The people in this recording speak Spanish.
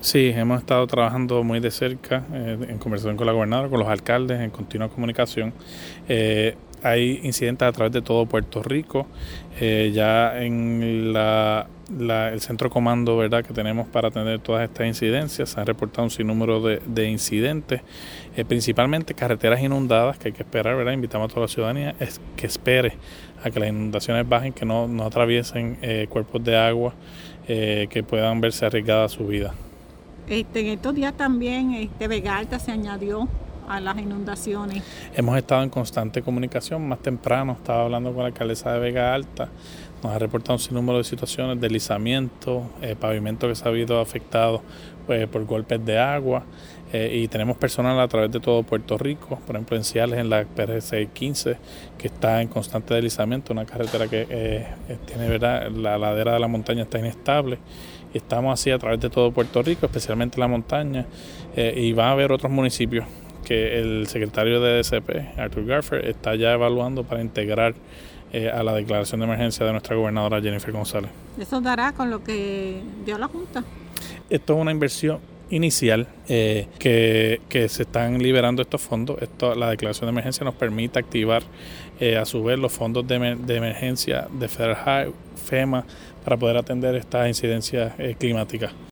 Sí, hemos estado trabajando muy de cerca en conversación con la gobernadora, con los alcaldes, en continua comunicación. Hay incidentes a través de todo Puerto Rico. Ya en el centro comando, ¿verdad?, que tenemos para atender todas estas incidencias, se han reportado un sinnúmero de incidentes, principalmente carreteras inundadas, que hay que esperar, ¿verdad? Invitamos a toda la ciudadanía que espere a que las inundaciones bajen, que no atraviesen cuerpos de agua que puedan verse arriesgada su vida. En estos días también Vega Alta se añadió a las inundaciones. Hemos estado en constante comunicación. Más temprano estaba hablando con la alcaldesa de Vega Alta. Nos ha reportado un sinnúmero de situaciones, deslizamiento, pavimento que se ha habido afectado por golpes de agua. Y tenemos personal a través de todo Puerto Rico, por ejemplo en Ciales, en la PR615, que está en constante deslizamiento, una carretera que tiene, ¿verdad?, la ladera de la montaña está inestable. Y estamos así a través de todo Puerto Rico, especialmente la montaña, y va a haber otros municipios que el secretario de DCP, Arthur Garfer, está ya evaluando para integrar a la declaración de emergencia de nuestra gobernadora Jennifer González. ¿Eso dará con lo que dio la Junta? Esto es una inversión inicial que se están liberando estos fondos. La declaración de emergencia nos permite activar a su vez los fondos de emergencia de Federal Highway, FEMA, para poder atender estas incidencias climáticas.